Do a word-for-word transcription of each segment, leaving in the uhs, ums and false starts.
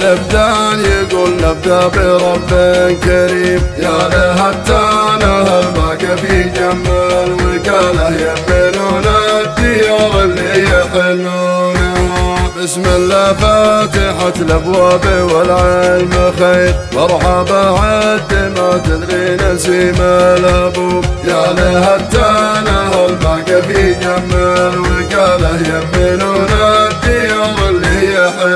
الابدان يقول نبدا برب كريم، يا لها التانه الباقي في جم الوكاله يمنون الديار اللي يحلونها. بسم الله فاتحة الابواب والعلم خير، مرحبا عد ما تدري نسيم الابوب، يا لها التانه الباقي في جم الوكاله يمنون الديار اللي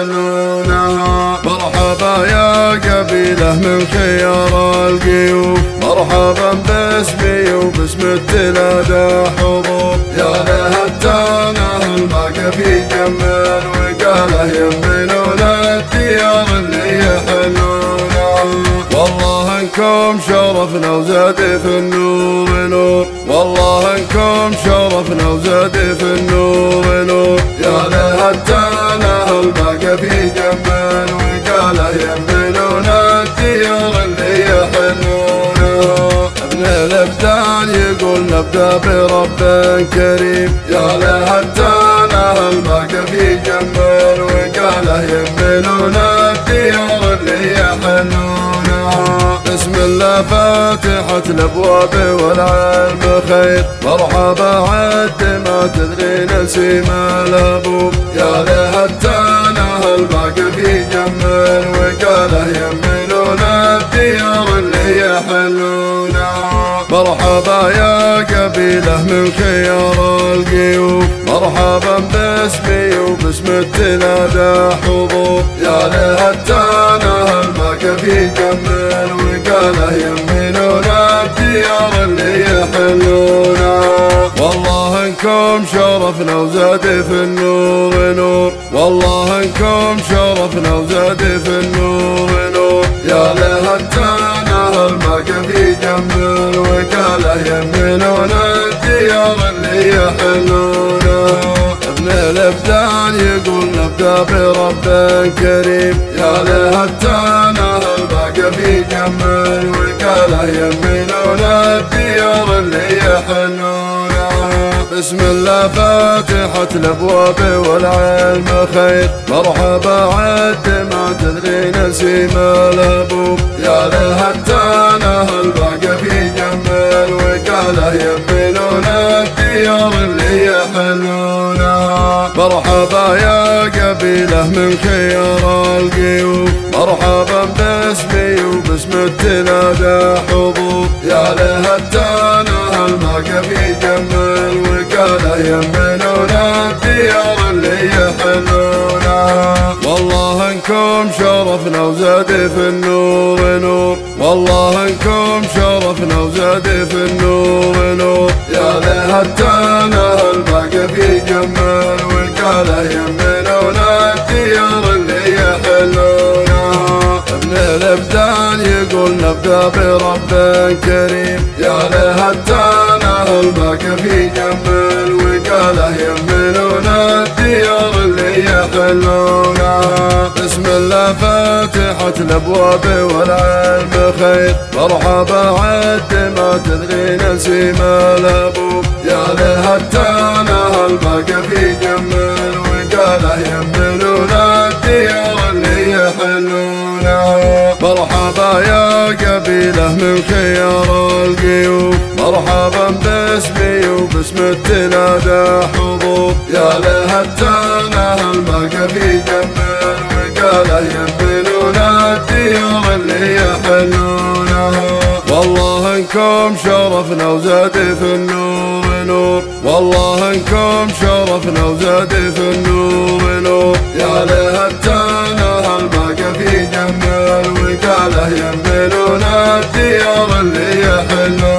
يحلونها. مرحبا يا قبيله من خيار القيوب، مرحبا باسمي وباسم التلادة حبوب، يا لها التانه الباقي في جم الوكاله يمنون الديار اللي يحلونها. والله انكم شرفنا وزاد في النور نور، والله انكم شرفنا وزاد في النور نور، يا لها التانه الباقي في جم الوكاله يمنون الديار اللي يحلونها. ابن الابدان يقول نبدا برب كريم، يا لها التانه الباقي في جم الوكاله يمنون الديار اللي يحلونها. بسم الله فاتحة الابواب والعلم خير، مرحبا عد ما تدري نسيم الابوب، يا لها التانه الباقي في جم الوكاله يمنون الديار اللي يحلونها. مرحبا يا قبيله من خيار القيوب، مرحبا باسمي وباسم التلادة حبوب، يا لها التانه الباقي في جم الوكاله يمنون الديار اللي يحلونها. والله انكم شرفنا وزاد في النور نور، والله انكم شرفنا وزاد في النور نور، يا لها التانه الباقي في جم الوكاله يمنون الديار اللي يحلونها. ابن الابدان يقول نبدا برب كريم، يا لها التانه الباقي في جم الوكاله يمنون الديار اللي يحلونها. بسم الله فاتحة الابواب والعلم خير، مرحبا عد ما تدري نسيم الابوب، يا لها التانه الباقي في جم الوكاله يمنون الديار اللي يحلونها. مرحبا يا قبيله من خيار القيوب، مرحبا باسمي وباسم التلادة حبوب، يا لها التانه الباقي في جم الوكاله يمنون الديار اللي يحلونها. والله انكم شرفنا وزاد في النور نور، والله انكم شرفنا وزاد في النور نور، يا لها التانه الباقي في جم الوكاله يمنون الديار اللي يحلونها. ابن الابدان يقول نبدا برب كريم، يا لها التانه الباقي في جم الوكاله يمنون الديار اللي يحلونها. بسم الله فاتحة الابواب والعلم خير، مرحبا عد ما تدري نسيم الابوب، يا لها التانه الباقي في جم الوكاله يمنون الديار اللي يحلونها. مرحبا يا قبيله من خيار القيوب، مرحبا باسمي وباسم التلادة حبوب، يا لها التانه الباقي في جم الوكاله يمنون الديار اللي يحلونها. والله انكم شرفنا وزاد في النور نور، والله انكم شرفنا وزاد في النور نور، يا لها التانه الباقي في جم الوكاله يمنون الديار اللي يحلونها.